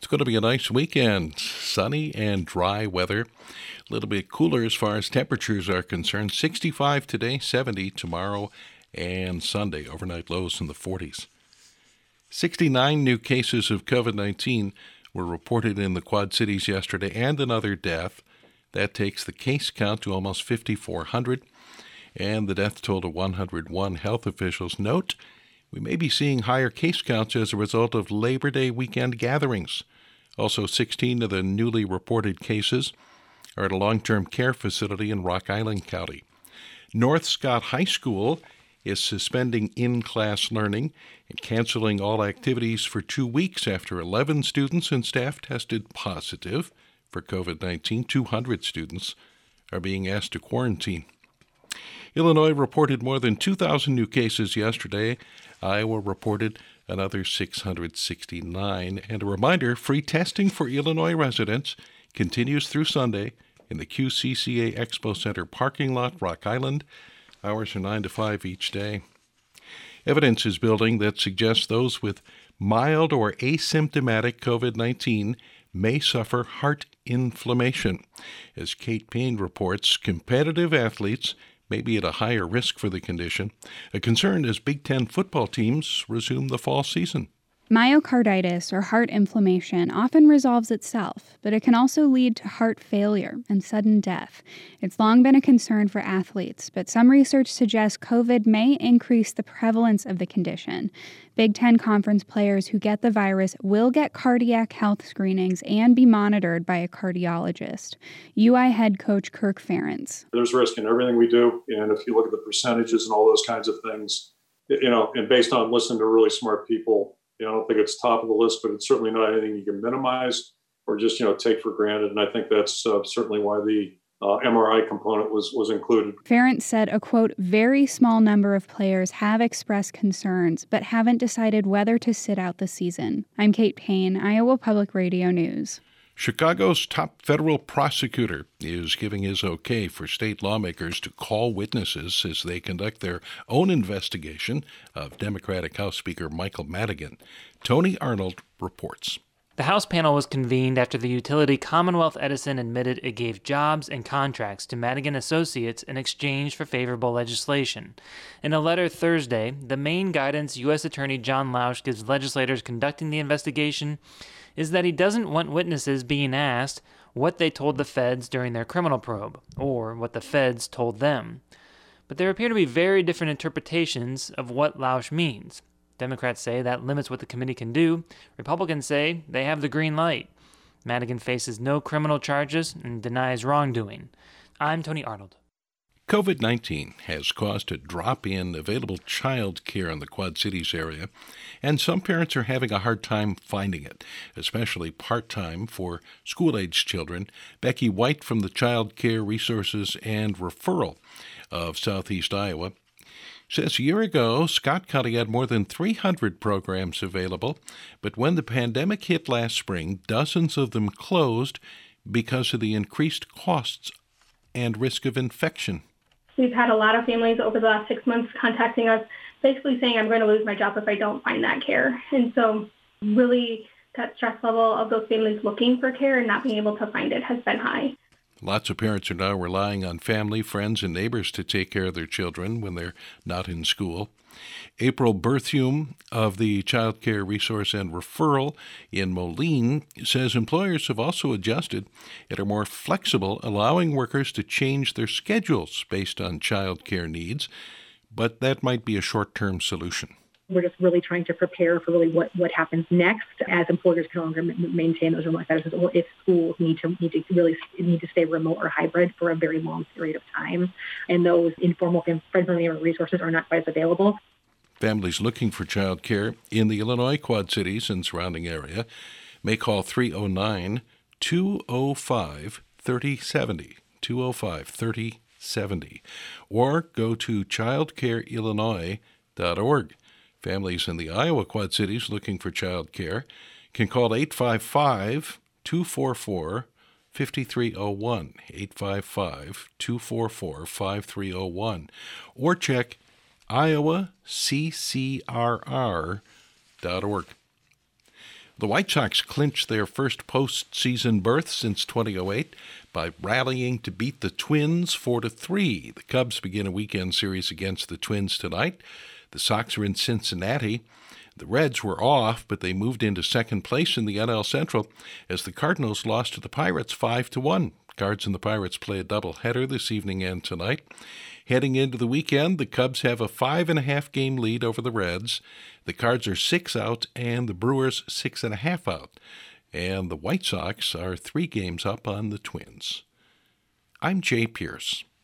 It's going to be a nice weekend. Sunny and dry weather. A little bit cooler as far as temperatures are concerned. 65 today, 70 tomorrow and Sunday. Overnight lows in the 40s. 69 new cases of COVID-19 were reported in the Quad Cities yesterday, and another death. That takes the case count to almost 5,400, and the death toll to 101. Health officials note we may be seeing higher case counts as a result of Labor Day weekend gatherings. Also, 16 of the newly reported cases are at a long-term care facility in Rock Island County. North Scott High School is suspending in-class learning and canceling all activities for 2 weeks after 11 students and staff tested positive for COVID-19. 200 students are being asked to quarantine. Illinois reported more than 2,000 new cases yesterday. Iowa reported another 669. And a reminder, free testing for Illinois residents continues through Sunday in the QCCA Expo Center parking lot, Rock Island. Hours are 9 to 5 each day. Evidence is building that suggests those with mild or asymptomatic COVID-19 may suffer heart inflammation. As Kate Payne reports, competitive athletes may be at a higher risk for the condition, a concern as Big Ten football teams resume the fall season. Myocarditis, or heart inflammation, often resolves itself, but it can also lead to heart failure and sudden death. It's long been a concern for athletes, but some research suggests COVID may increase the prevalence of the condition. Big Ten Conference players who get the virus will get cardiac health screenings and be monitored by a cardiologist. UI head coach Kirk Ferentz. There's risk in everything we do, and if you look at the percentages and all those kinds of things, and based on listening to really smart people, I don't think it's top of the list, but it's certainly not anything you can minimize or just, take for granted. And I think that's certainly why the MRI component was included. Ferentz said a, quote, very small number of players have expressed concerns, but haven't decided whether to sit out the season. I'm Kate Payne, Iowa Public Radio News. Chicago's top federal prosecutor is giving his okay for state lawmakers to call witnesses as they conduct their own investigation of Democratic House Speaker Michael Madigan. Tony Arnold reports. The House panel was convened after the utility Commonwealth Edison admitted it gave jobs and contracts to Madigan Associates in exchange for favorable legislation. In a letter Thursday, the main guidance U.S. Attorney John Lausch gives legislators conducting the investigation is that he doesn't want witnesses being asked what they told the feds during their criminal probe, or what the feds told them. But there appear to be very different interpretations of what Lausch means. Democrats say that limits what the committee can do. Republicans say they have the green light. Madigan faces no criminal charges and denies wrongdoing. I'm Tony Arnold. COVID-19 has caused a drop in available child care in the Quad Cities area, and some parents are having a hard time finding it, especially part-time for school-aged children. Becky White from the Child Care Resources and Referral of Southeast Iowa says a year ago, Scott County had more than 300 programs available, but when the pandemic hit last spring, dozens of them closed because of the increased costs and risk of infection. We've had a lot of families over the last 6 months contacting us, basically saying, I'm going to lose my job if I don't find that care. And so really that stress level of those families looking for care and not being able to find it has been high. Lots of parents are now relying on family, friends, and neighbors to take care of their children when they're not in school. April Berthium of the Child Care Resource and Referral in Moline says employers have also adjusted and are more flexible, allowing workers to change their schedules based on child care needs, but that might be a short-term solution. We're just really trying to prepare for really what happens next as employers can no longer maintain those remote statuses, or if schools need to stay remote or hybrid for a very long period of time, and those informal friendly resources are not quite as available. Families looking for child care in the Illinois Quad Cities and surrounding area may call 309-205-3070, 205-3070, or go to childcareillinois.org. Families in the Iowa Quad Cities looking for child care can call 855-244-5301, 855-244-5301, or check iowaccrr.org. The White Sox clinched their first postseason berth since 2008 by rallying to beat the Twins 4-3. The Cubs begin a weekend series against the Twins tonight. The Sox are in Cincinnati. The Reds were off, but they moved into second place in the NL Central as the Cardinals lost to the Pirates 5-1. Cards and the Pirates play a doubleheader this evening and tonight. Heading into the weekend, the Cubs have a 5.5-game lead over the Reds. The Cards are 6 out and the Brewers 6.5 out. And the White Sox are 3 games up on the Twins. I'm Jay Pierce.